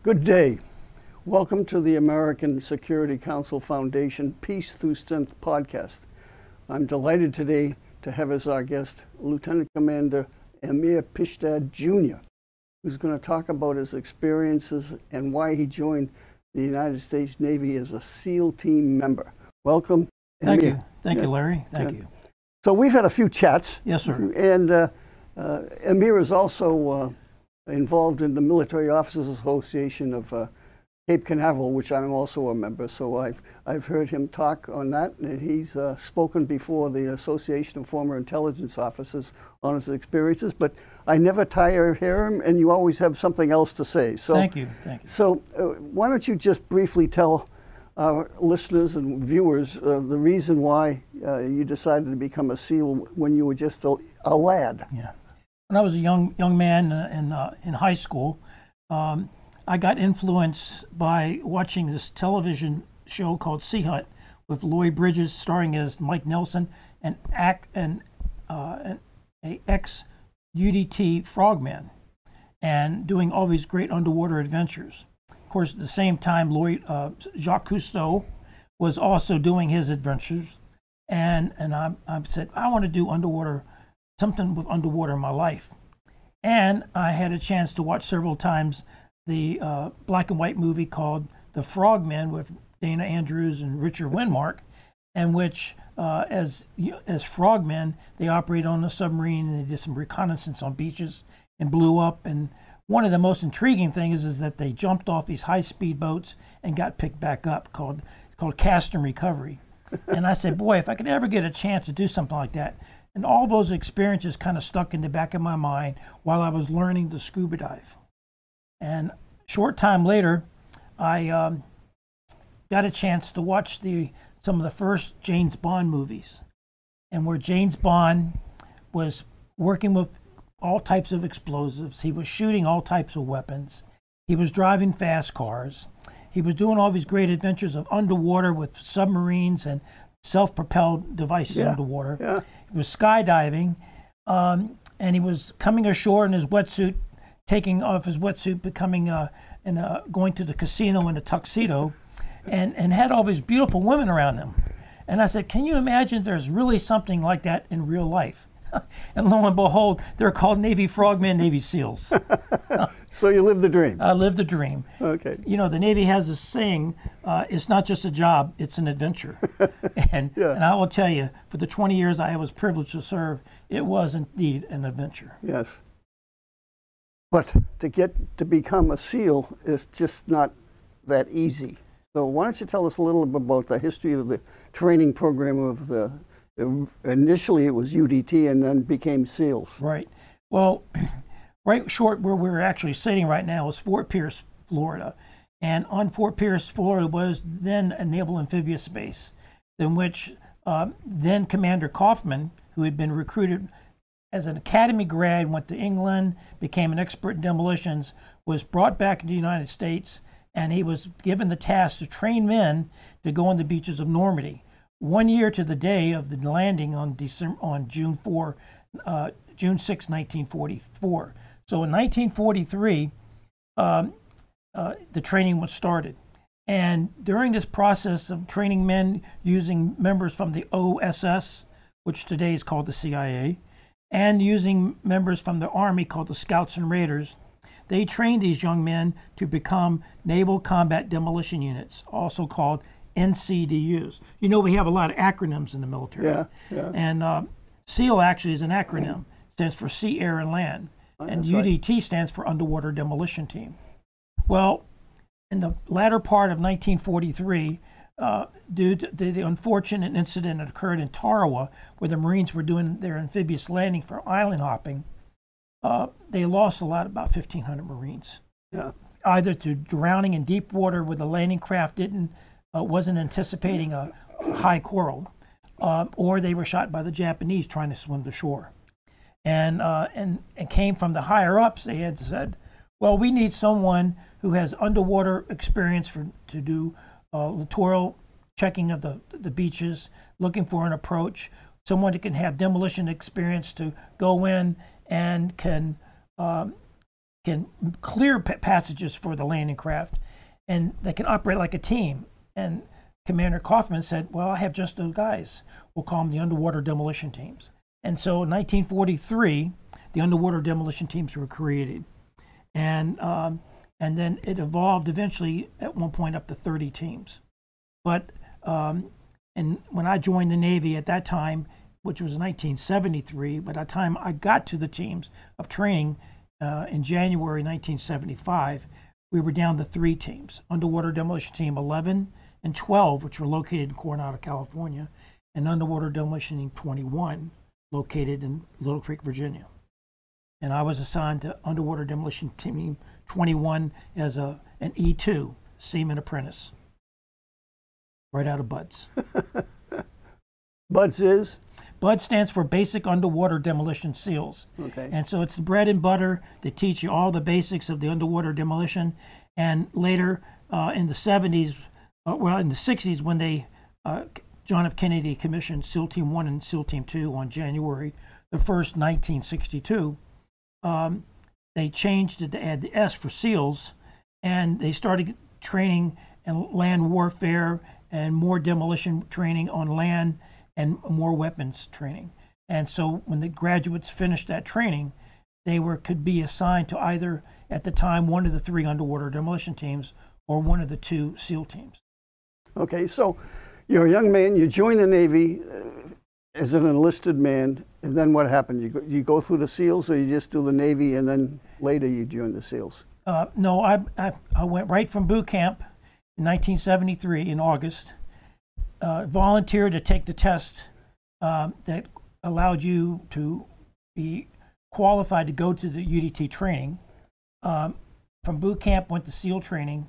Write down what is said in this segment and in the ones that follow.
Good day. Welcome to the American Security Council Foundation Peace Through Strength podcast. I'm delighted today to have as our guest Lieutenant Commander Amir Pishdad Jr., who's going to talk about his experiences and why he joined the United States Navy as a SEAL team member. Welcome, Amir. Thank you. Thank you, Larry. Thank you. So we've had a few chats. Yes, sir. And Amir is also involved in the Military Officers Association of Cape Canaveral, which I'm also a member. So I've heard him talk on that, and he's spoken before the Association of Former Intelligence Officers on his experiences. But I never tire hear him, and you always have something else to say. So Thank you. Thank you. So why don't you just briefly tell our listeners and viewers the reason why you decided to become a SEAL when you were just a lad? Yeah. When I was a young man in high school, I got influenced by watching this television show called Sea Hut with Lloyd Bridges starring as Mike Nelson and a ex-UDT frogman and doing all these great underwater adventures. Of course, at the same time, Jacques Cousteau was also doing his adventures, and I said, I want to do something with underwater in my life. And I had a chance to watch several times the black and white movie called The Frogmen with Dana Andrews and Richard Widmark, in which as frogmen, they operated on a submarine and they did some reconnaissance on beaches and blew up. And one of the most intriguing things is that they jumped off these high-speed boats and got picked back up, called cast and recovery. And I said, boy, if I could ever get a chance to do something like that. And all those experiences kind of stuck in the back of my mind while I was learning to scuba dive. And short time later, I got a chance to watch some of the first James Bond movies, and where James Bond was working with all types of explosives. He was shooting all types of weapons. He was driving fast cars. He was doing all these great adventures of underwater with submarines and self-propelled devices underwater. Yeah. He was skydiving, and he was coming ashore in his wetsuit, taking off his wetsuit, going to the casino in a tuxedo, and had all these beautiful women around him. And I said, can you imagine there's really something like that in real life? And lo and behold, they're called Navy Frogmen, Navy SEALs. So you lived the dream. I lived the dream. Okay. You know, the Navy has this saying, it's not just a job, it's an adventure. And I will tell you, for the 20 years I was privileged to serve, it was indeed an adventure. Yes. But to become a SEAL is just not that easy. So why don't you tell us a little bit about the history of the training program of initially it was UDT and then became SEALs. Right. Well, right short where we're actually sitting right now is Fort Pierce, Florida. And on Fort Pierce, Florida was then a naval amphibious base, in which then Commander Kaufman, who had been recruited as an academy grad, went to England, became an expert in demolitions, was brought back into the United States, and he was given the task to train men to go on the beaches of Normandy. 1 year to the day of the landing on June 6, 1944. So in 1943, the training was started. And during this process of training men using members from the OSS, which today is called the CIA, and using members from the Army called the Scouts and Raiders, they trained these young men to become Naval Combat Demolition Units, also called NCDUs. You know, we have a lot of acronyms in the military. Yeah. And SEAL actually is an acronym. It stands for Sea, Air, and Land. And UDT stands for Underwater Demolition Team. Well, in the latter part of 1943, due to the unfortunate incident that occurred in Tarawa, where the Marines were doing their amphibious landing for island hopping, they lost about 1,500 Marines. Yeah. Either to drowning in deep water where the landing craft wasn't anticipating a high coral, or they were shot by the Japanese trying to swim to shore. And came from the higher ups. They had said, well, we need someone who has underwater experience to do littoral checking of the beaches, looking for an approach, someone that can have demolition experience to go in and can can clear passages for the landing craft, and they can operate like a team. And Commander Kaufman said, well, I have just those guys. We'll call them the underwater demolition teams. And so in 1943, the underwater demolition teams were created. And then it evolved eventually at one point up to 30 teams. But and when I joined the Navy at that time, which was 1973, by the time I got to the teams of training in January 1975, we were down to 3 teams: Underwater Demolition Team 11 and 12, which were located in Coronado, California, and Underwater Demolition Team 21, located in Little Creek, Virginia. And I was assigned to Underwater Demolition Team 21 as an E2, Seaman Apprentice, right out of BUDS. BUDS is? BUD stands for Basic Underwater Demolition SEALs. Okay. And so it's the bread and butter to teach you all the basics of the underwater demolition. And later in the 70s, in the 60s, when they John F. Kennedy commissioned SEAL Team 1 and SEAL Team 2 on January the 1st, 1962, they changed it to add the S for SEALs, and they started training in land warfare and more demolition training on land and more weapons training. And so when the graduates finished that training, they could be assigned to either, at the time, one of the 3 underwater demolition teams or one of the 2 SEAL teams. Okay, so you're a young man, you join the Navy as an enlisted man, and then what happened? You go through the SEALs, or you just do the Navy and then later you join the SEALs? No, I went right from boot camp in 1973 in August, volunteered to take the test that allowed you to be qualified to go to the UDT training. From boot camp, went to SEAL training,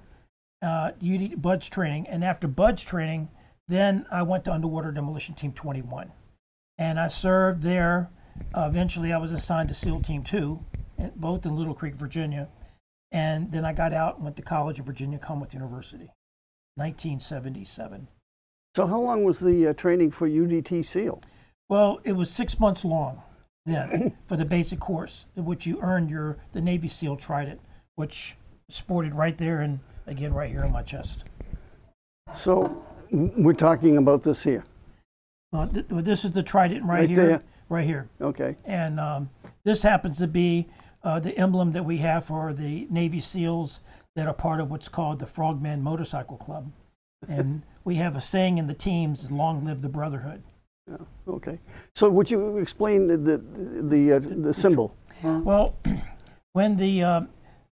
BUDS training, and after BUDS training, then I went to Underwater Demolition Team 21. And I served there. Eventually, I was assigned to SEAL Team 2, both in Little Creek, Virginia. And then I got out and went to College of Virginia Commonwealth University, 1977. So how long was the training for UDT SEAL? Well, it was 6 months long then for the basic course, in which you earned the Navy SEAL Trident, which sported right there and again right here on my chest. So we're talking about this here. This is the Trident right here. There. Right here. Okay. And this happens to be the emblem that we have for the Navy SEALs that are part of what's called the Frogman Motorcycle Club. And we have a saying in the teams, long live the brotherhood. Yeah, okay. So would you explain the symbol? Well, when the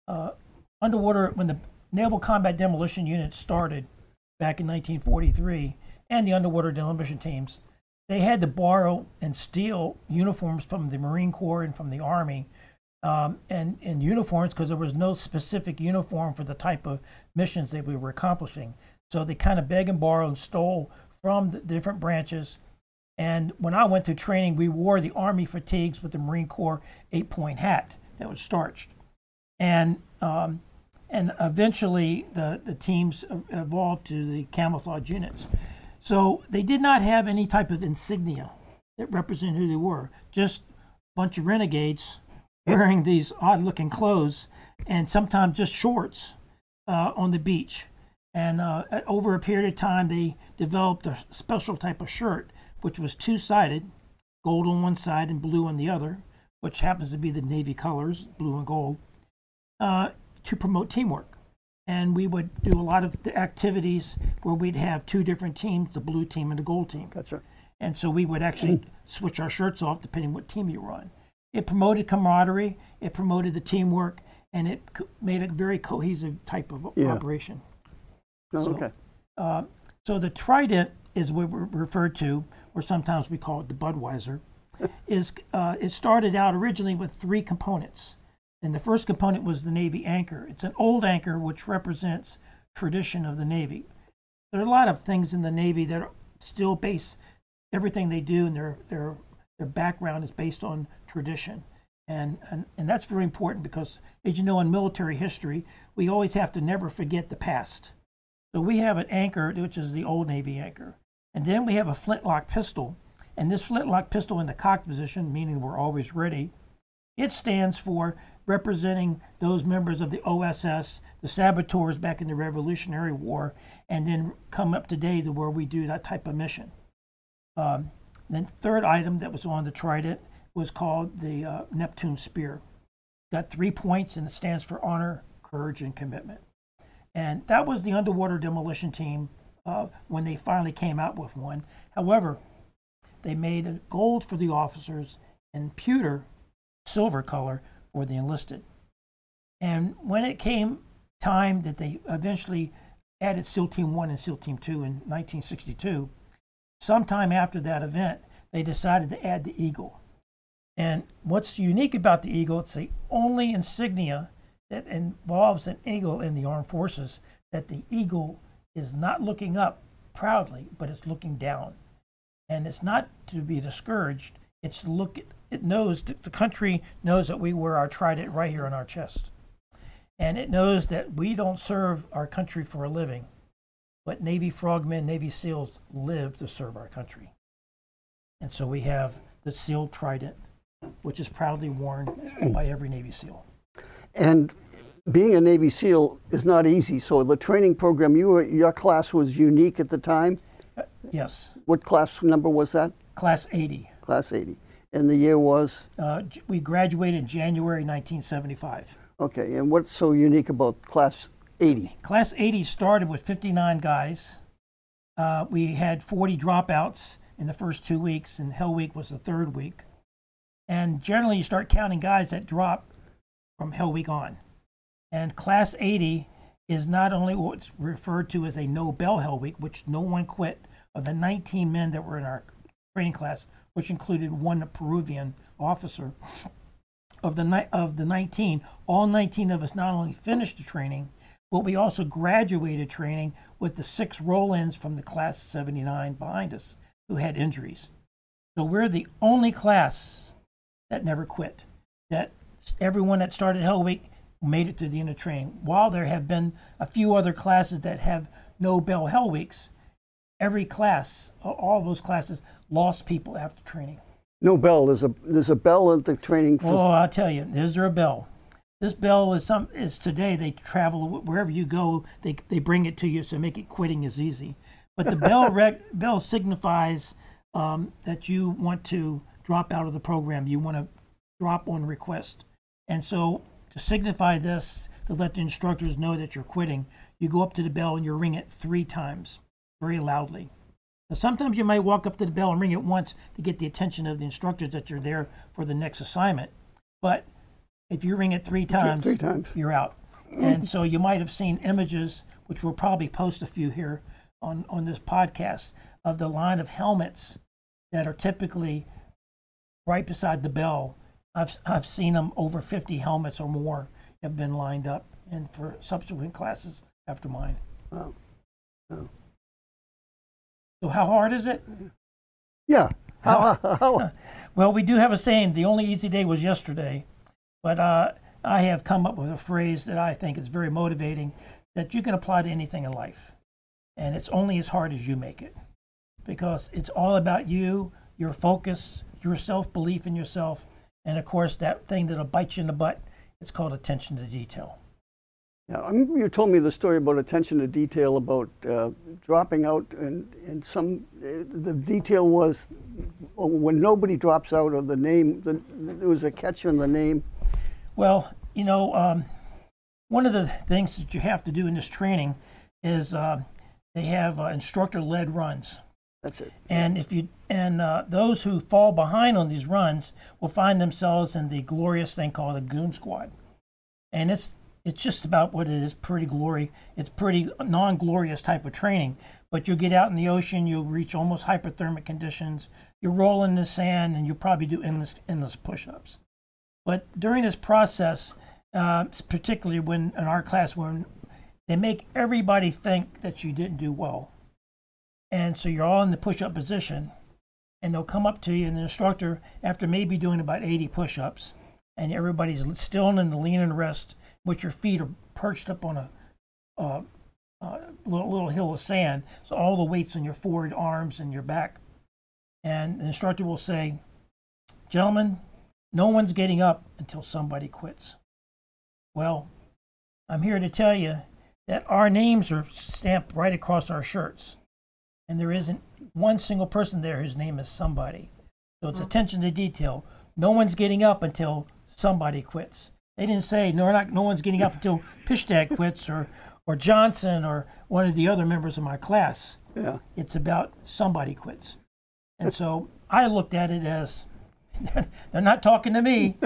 when the Naval Combat Demolition Unit started back in 1943, and the underwater demolition teams, they had to borrow and steal uniforms from the Marine Corps and from the Army, and uniforms because there was no specific uniform for the type of missions that we were accomplishing. So they kind of begged and borrowed and stole from the different branches. And when I went through training, we wore the Army fatigues with the Marine Corps 8-point hat that was starched. And eventually the teams evolved to the camouflage units. So they did not have any type of insignia that represented who they were, just a bunch of renegades wearing these odd-looking clothes and sometimes just shorts on the beach. And over a period of time, they developed a special type of shirt, which was 2-sided, gold on one side and blue on the other, which happens to be the Navy colors, blue and gold, to promote teamwork. And we would do a lot of the activities where we'd have 2 different teams, the blue team and the gold team. Gotcha. And so we would actually switch our shirts off depending what team you were on. It promoted camaraderie, it promoted the teamwork, and it made a very cohesive type of operation. Oh, okay. So the Trident is what we're referred to, or sometimes we call it the Budweiser, it started out originally with 3 components. And the first component was the Navy anchor. It's an old anchor which represents tradition of the Navy. There are a lot of things in the Navy that are still base everything they do, and their background is based on tradition. And that's very important because, as you know, in military history, we always have to never forget the past. So we have an anchor, which is the old Navy anchor. And then we have a flintlock pistol. And this flintlock pistol in the cocked position, meaning we're always ready, It stands for representing those members of the OSS, the saboteurs back in the Revolutionary War, and then come up today to where we do that type of mission. Then third item that was on the trident was called the Neptune Spear. Got 3 points, and it stands for honor, courage, and commitment. And that was the underwater demolition team when they finally came out with one. However, they made a gold for the officers and pewter, silver color, for the enlisted. And when it came time that they eventually added SEAL Team 1 and SEAL Team 2 in 1962, sometime after that event, they decided to add the Eagle. And what's unique about the Eagle, it's the only insignia that involves an eagle in the armed forces, that the eagle is not looking up proudly, but it's looking down. And it's not to be discouraged. It knows that the country knows that we wear our trident right here on our chest. And it knows that we don't serve our country for a living, but Navy frogmen, Navy SEALs live to serve our country. And so we have the SEAL trident, which is proudly worn by every Navy SEAL. And being a Navy SEAL is not easy. So the training program, your class was unique at the time? Yes. What class number was that? Class 80. Class 80. And the year was? We graduated in January 1975. Okay, and what's so unique about Class 80? Class 80 started with 59 guys. We had 40 dropouts in the first 2 weeks, and Hell Week was the third week. And generally, you start counting guys that drop from Hell Week on. And Class 80 is not only what's referred to as a no-bell Hell Week, which no one quit. Of the 19 men that were in our training class, which included one Peruvian officer, of the 19, all 19 of us not only finished the training, but we also graduated training with the 6 roll-ins from the Class 79 behind us who had injuries. So we're the only class that never quit. That everyone that started Hell Week made it to the end of training. While there have been a few other classes that have no bell Hell Weeks, every class, all of those classes, lost people after training. No bell. There's a bell at the training. Oh, I'll tell you, there's a bell. This bell is today. They travel wherever you go. They bring it to you, so make it quitting is easy. But the bell signifies that you want to drop out of the program. You want to drop on request. And so to signify this, to let the instructors know that you're quitting, you go up to the bell and you ring it 3 times, very loudly. Now, sometimes you might walk up to the bell and ring it once to get the attention of the instructors that you're there for the next assignment. But if you ring it 3 times, you're out. And so you might have seen images, which we'll probably post a few here on this podcast, of the line of helmets that are typically right beside the bell. I've seen them, over 50 helmets or more have been lined up, and for subsequent classes after mine. Wow. Oh. So how hard is it? Yeah. Well, we do have a saying, the only easy day was yesterday. But I have come up with a phrase that I think is very motivating, that you can apply to anything in life. And it's only as hard as you make it. Because it's all about you, your focus, your self-belief in yourself, and of course that thing that'll bite you in the butt, it's called attention to detail. Yeah, I remember you told me the story about attention to detail, about dropping out, and the detail was when nobody drops out of the name, there was a catch on the name. Well, you know, one of the things that you have to do in this training is they have instructor-led runs. That's it. And those who fall behind on these runs will find themselves in the glorious thing called a goon squad. And it's just about what it is, it's pretty non-glorious type of training. But you'll get out in the ocean, you'll reach almost hypothermic conditions, you roll in the sand, and you'll probably do endless push-ups. But during this process, particularly when in our class, when they make everybody think that you didn't do well. And so you're all in the push-up position, and they'll come up to you, and the instructor, after maybe doing about 80 push-ups, and everybody's still in the lean and rest, with your feet are perched up on a little hill of sand, so all the weight's on your forward arms and your back. And the instructor will say, "Gentlemen, no one's getting up until somebody quits. Well, I'm here to tell you that our names are stamped right across our shirts. And there isn't one single person there whose name is somebody. So it's attention to detail. No one's getting up until somebody quits. They didn't say no one's getting up until Pishtag quits or Johnson or one of the other members of my class. Yeah. It's about somebody quits. And so I looked at it as they're not talking to me.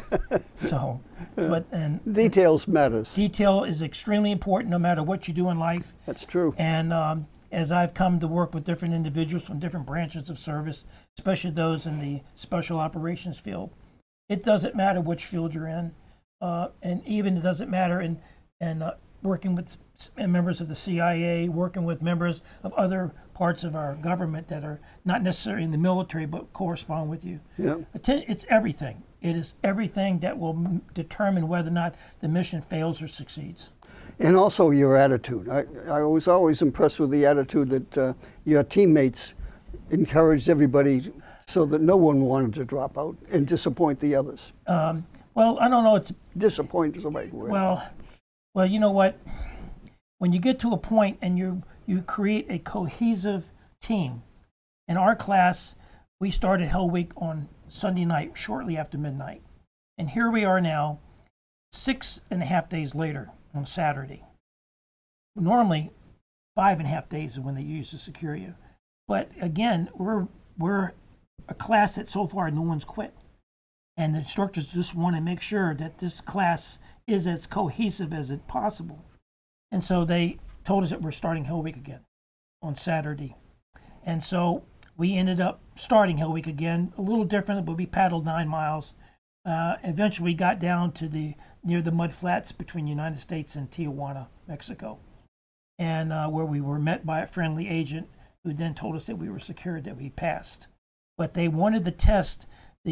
Details matters. Detail is extremely important no matter what you do in life. That's true. And as I've come to work with different individuals from different branches of service, especially those in the special operations field, it doesn't matter which field you're in, and even it doesn't matter in working with members of the CIA, working with members of other parts of our government that are not necessarily in the military but correspond with you. Yeah. It's everything. It is everything that will determine whether or not the mission fails or succeeds. And also your attitude. I was always impressed with the attitude that your teammates encouraged everybody so that no one wanted to drop out and disappoint the others. Well, I don't know. Disappoint is the right word. Well, you know what? When you get to a point and you create a cohesive team. In our class, we started Hell Week on Sunday night, shortly after midnight. And here we are now, 6.5 days later on Saturday. Normally, 5.5 days is when they use to secure you. But again, we're a class that so far no one's quit. And the instructors just want to make sure that this class is as cohesive as it possible. And so they told us that we're starting Hell Week again on Saturday. And so we ended up starting Hell Week again, a little different, but we paddled 9 miles. Eventually we got down to near the mud flats between the United States and Tijuana, Mexico, and where we were met by a friendly agent who then told us that we were secured, that we passed. But they wanted to test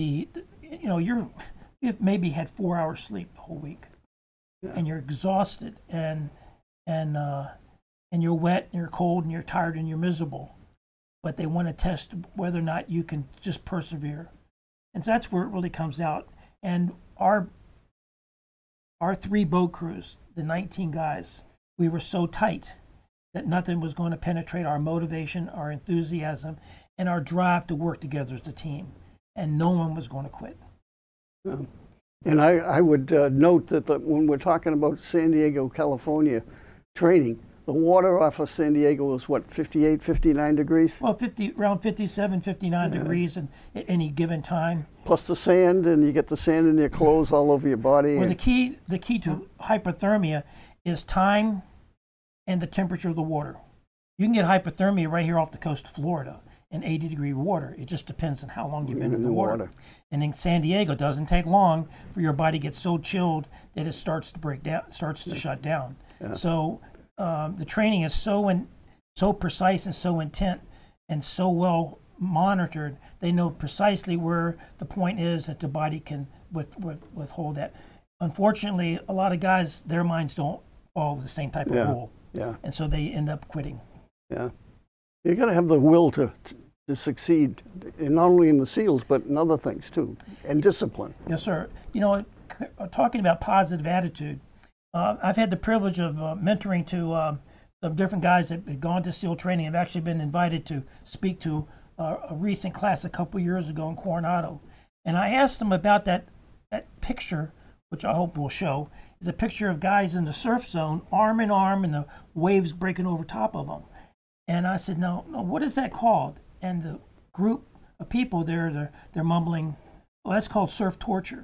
you've maybe had 4 hours sleep the whole week, and you're exhausted, and you're wet, and you're cold, and you're tired, and you're miserable. But they want to test whether or not you can just persevere. And so that's where it really comes out. And our 3 boat crews, the 19 guys, we were so tight that nothing was going to penetrate our motivation, our enthusiasm, and our drive to work together as a team. And no one was going to quit. And I would note that when we're talking about San Diego, California training, the water off of San Diego was 58, 59 degrees? Well, around 57, 59 degrees at any given time. Plus the sand, and you get the sand in your clothes all over your body. Well, the key to hypothermia is time and the temperature of the water. You can get hypothermia right here off the coast of Florida in 80-degree water. It just depends on how long you've been in the water. And in San Diego, it doesn't take long for your body to get so chilled that it starts to break down, starts to shut down. Yeah. So the training is so precise and so intent and so well monitored. They know precisely where the point is that the body can withhold that. Unfortunately, a lot of guys, their minds don't follow the same type of rule. Yeah. And so they end up quitting. Yeah. You got to have the will to succeed, and not only in the SEALs, but in other things too, and discipline. Yes, sir. You know, talking about positive attitude, I've had the privilege of mentoring to some different guys that had gone to SEAL training. I've actually been invited to speak to a recent class a couple years ago in Coronado. And I asked them about that picture, which I hope will show, is a picture of guys in the surf zone, arm in arm, and the waves breaking over top of them. And I said, no, what is that called? And the group of people there, they're mumbling, well, that's called surf torture.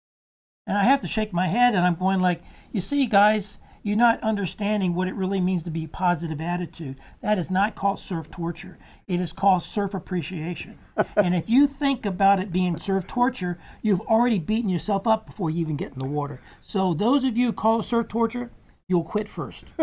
And I have to shake my head, and I'm going like, you see, guys, you're not understanding what it really means to be positive attitude. That is not called surf torture. It is called surf appreciation. And if you think about it being surf torture, you've already beaten yourself up before you even get in the water. So those of you who call it surf torture, you'll quit first.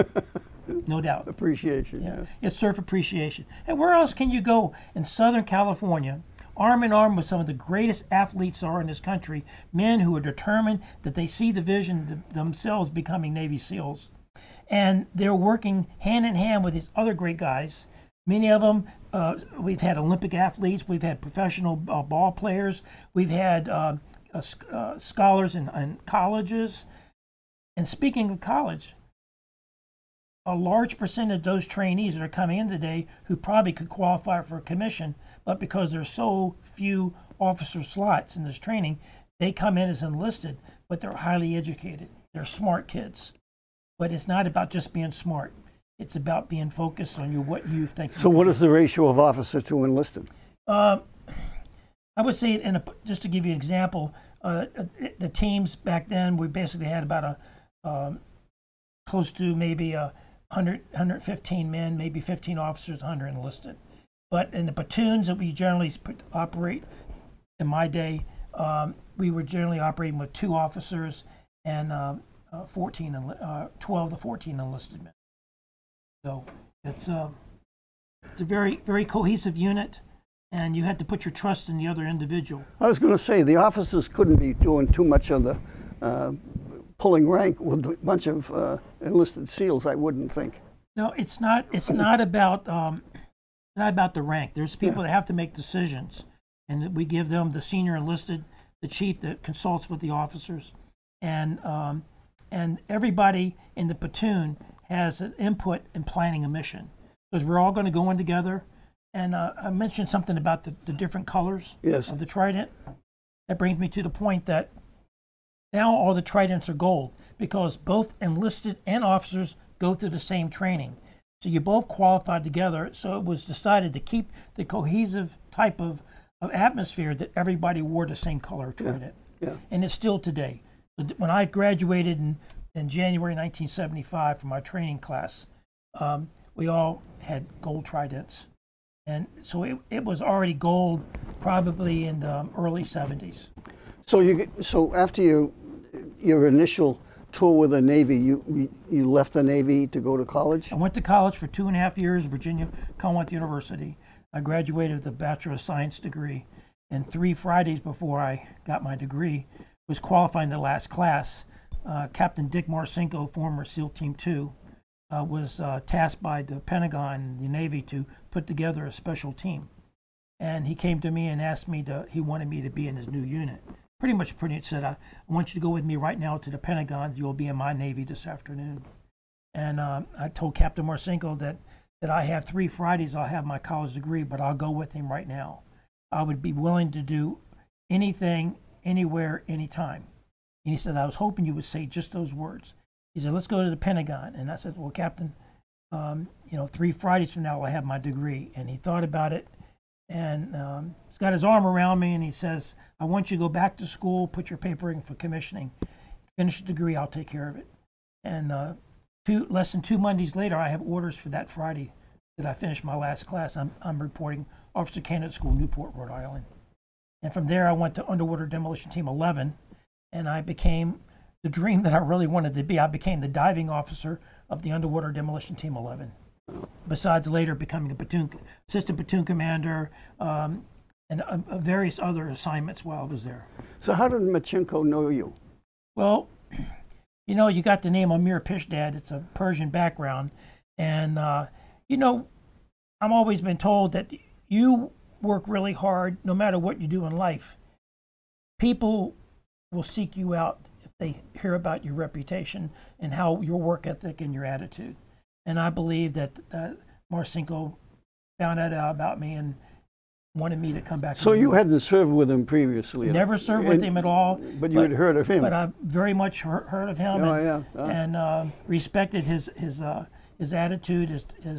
No doubt. Appreciation. Yeah. It's surf appreciation. And where else can you go in Southern California, arm in arm with some of the greatest athletes are in this country, men who are determined that they see the vision themselves becoming Navy SEALs. And they're working hand in hand with these other great guys. Many of them, we've had Olympic athletes, we've had professional ball players, we've had scholars in colleges. And speaking of college, a large percent of those trainees that are coming in today who probably could qualify for a commission, but because there's so few officer slots in this training, they come in as enlisted, but they're highly educated. They're smart kids. But it's not about just being smart. It's about being focused on what you think. So what is the ratio of officer to enlisted? I would say, just to give you an example, the teams back then, we basically had about close to maybe 115 men, maybe 15 officers, 100 enlisted. But in the platoons that we generally operate, in my day, we were generally operating with 2 officers and 12 to 14 enlisted men. So it's a very, very cohesive unit, and you had to put your trust in the other individual. I was going to say the officers couldn't be doing too much of the pulling rank with a bunch of enlisted SEALs, I wouldn't think. No, it's not. It's not about the rank. There's people that have to make decisions, and we give them the senior enlisted, the chief that consults with the officers, and everybody in the platoon has an input in planning a mission, because we're all going to go in together. And I mentioned something about the different colors of the trident. That brings me to the point that now all the tridents are gold, because both enlisted and officers go through the same training. So you both qualified together. So it was decided to keep the cohesive type of atmosphere that everybody wore the same color trident. Yeah. And it's still today. When I graduated in January 1975 from my training class, we all had gold tridents. And so it was already gold probably in the early 70s. So after your initial tour with the Navy, you left the Navy to go to college? I went to college for 2.5 years, Virginia Commonwealth University. I graduated with a Bachelor of Science degree. And 3 Fridays before I got my degree, was qualifying the last class. Captain Dick Marcinko, former SEAL Team 2, was tasked by the Pentagon and the Navy to put together a special team. And he came to me and asked me he wanted me to be in his new unit. Pretty much said, I want you to go with me right now to the Pentagon. You'll be in my Navy this afternoon. And I told Captain Marcinko that I have 3 Fridays, I'll have my college degree, but I'll go with him right now. I would be willing to do anything, anywhere, anytime. And he said, I was hoping you would say just those words. He said, let's go to the Pentagon. And I said, well, Captain, 3 Fridays from now, I'll have my degree. And he thought about it, and he's got his arm around me, and he says, I want you to go back to school, put your paper in for commissioning, finish the degree, I'll take care of it. And less than 2 Mondays later, I have orders for that Friday that I finished my last class. I'm reporting Officer Candidate School, Newport, Rhode Island. And from there, I went to Underwater Demolition Team 11, and I became the dream that I really wanted to be. I became the diving officer of the Underwater Demolition Team 11, besides later becoming assistant platoon commander, and various other assignments while I was there. So how did Marcinko know you? Well, you got the name Amir Pishdad. It's a Persian background. And, I've always been told that you work really hard no matter what you do in life. People will seek you out if they hear about your reputation and how your work ethic and your attitude. And I believe that Marcinko found that out about me and wanted me to come back. So you hadn't served with him previously? Never served with him at all. But you had heard of him? But I very much heard of him and respected his attitude,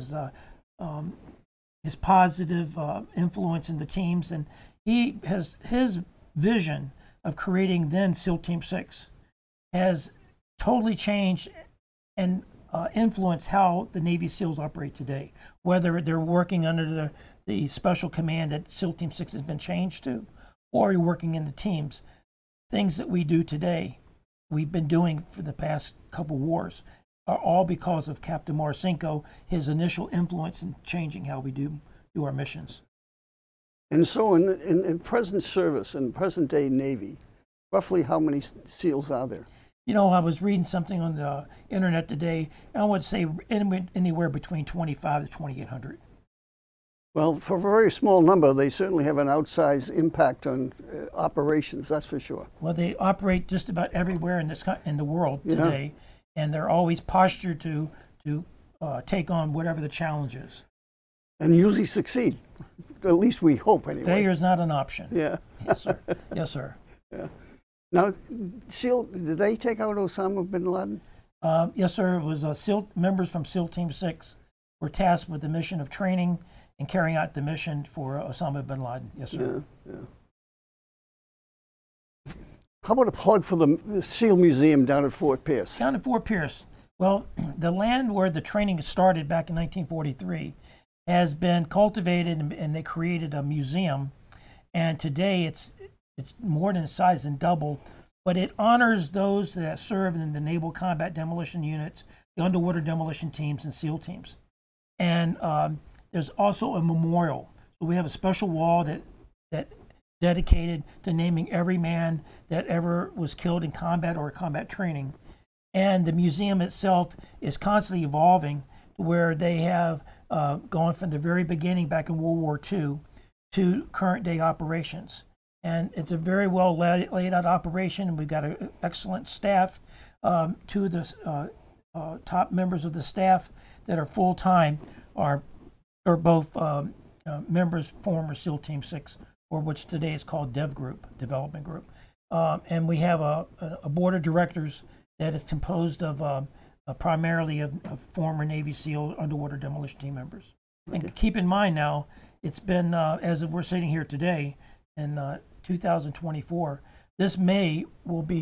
his positive influence in the teams. And his vision of creating then SEAL Team 6 has totally changed and influenced how the Navy SEALs operate today, whether they're working under the special command that SEAL Team 6 has been changed to, or you're working in the teams. Things that we do today, we've been doing for the past couple wars, are all because of Captain Marcinko, his initial influence in changing how we do our missions. And so in present service, in present day Navy, roughly how many SEALs are there? I was reading something on the internet today, and I would say anywhere between 25 to 2,800. Well, for a very small number, they certainly have an outsized impact on operations, that's for sure. Well, they operate just about everywhere in the world Yeah. today, and they're always postured to take on whatever the challenge is. And usually succeed. At least we hope, anyway. Failure is not an option. Yeah. Yes, sir. Yes, sir. Now, SEAL, did they take out Osama bin Laden? Yes, sir. It was members from SEAL Team 6 were tasked with the mission of training and carrying out the mission for Osama bin Laden. Yes, sir. Yeah. How about a plug for the SEAL Museum down at Fort Pierce? Down at Fort Pierce. Well, the land where the training started back in 1943 has been cultivated, and they created a museum. And today it's more than size and doubled, but it honors those that served in the Naval Combat Demolition Units, the underwater demolition teams, and SEAL teams. And there's also a memorial. So we have a special wall that dedicated to naming every man that ever was killed in combat or combat training. And the museum itself is constantly evolving to where they have gone from the very beginning back in World War II to current day operations. And it's a very well laid out operation. We've got an excellent staff. Two of the top members of the staff that are full time are both members former SEAL Team 6, or which today is called Dev Group, Development Group. And we have a board of directors that is composed of primarily of former Navy SEAL underwater demolition team members. Okay. And keep in mind now, it's been, as we're sitting here today in 2024, this May will be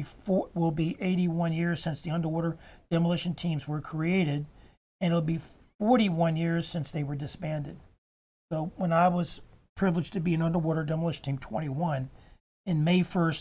81 years since the underwater demolition teams were created, and it'll be 41 years since they were disbanded. So when I was privileged to be an underwater demolition team 21, in May 1st,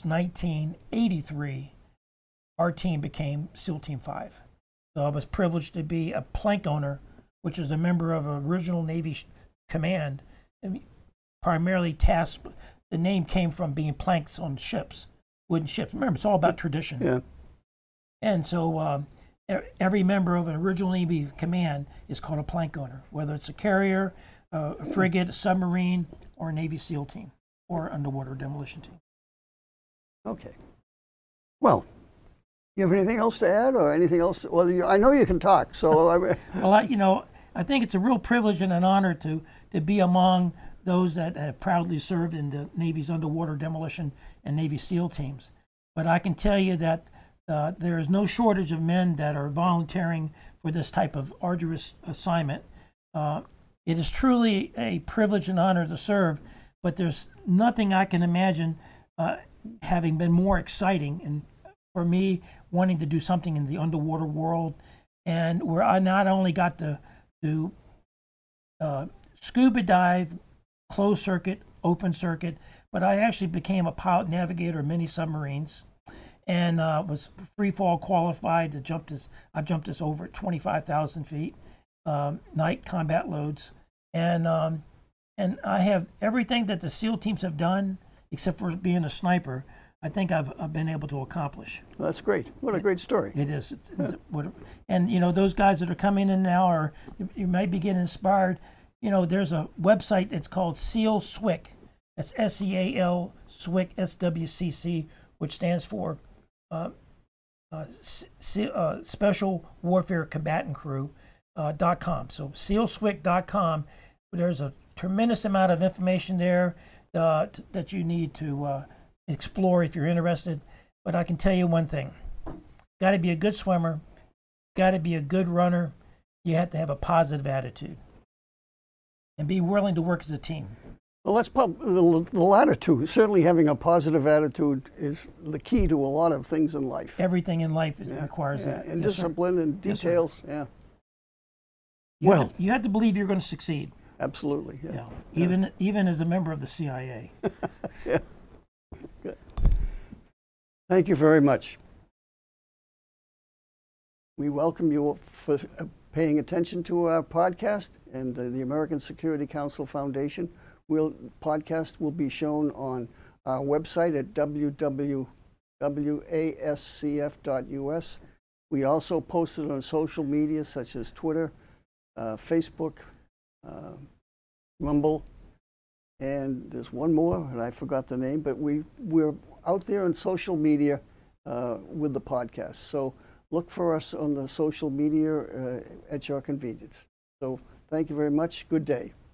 1983, our team became SEAL Team 5. So I was privileged to be a plank owner, which is a member of an original Navy command, and primarily tasked. The name came from being planks on ships, wooden ships. Remember, it's all about tradition. Yeah. And so every member of an original Navy command is called a plank owner, whether it's a carrier, a frigate, a submarine, or a Navy SEAL team, or underwater demolition team. Okay. Well, you have anything else to add, or anything else? Well, I know you can talk, so Well, I think it's a real privilege and an honor to be among those that have proudly served in the Navy's underwater demolition and Navy SEAL teams. But I can tell you that there is no shortage of men that are volunteering for this type of arduous assignment. It is truly a privilege and honor to serve, but there's nothing I can imagine having been more exciting, and for me, wanting to do something in the underwater world, and where I not only got to scuba dive, closed circuit, open circuit, but I actually became a pilot navigator of many submarines, and was free fall qualified to jump this. I've jumped this over at 25,000 feet, night combat loads, and I have everything that the SEAL teams have done, except for being a sniper. I think I've been able to accomplish. Well, that's great. What a great story. It is. And those guys that are coming in now, or you might be getting inspired. There's a website. It's called SEAL SWCC. That's SEAL SWCC, SWCC, which stands for Special Warfare Combatant Crew .com. So SEALSWCC.com. There's a tremendous amount of information there that you need to explore if you're interested. But I can tell you one thing: got to be a good swimmer, got to be a good runner. You have to have a positive attitude and be willing to work as a team. Well, that's the latter two. Certainly having a positive attitude is the key to a lot of things in life. Everything in life requires that. And yes, discipline, sir. and details, yes, You have to believe you're going to succeed. Absolutely, Even as a member of the CIA. Yeah. Good. Thank you very much. We welcome you for paying attention to our podcast, and the American Security Council Foundation podcast will be shown on our website at www.ascf.us. We also post it on social media such as Twitter, Facebook, Rumble, and there's one more, and I forgot the name, but we're out there on social media with the podcast. So look for us on the social media at your convenience. So thank you very much. Good day.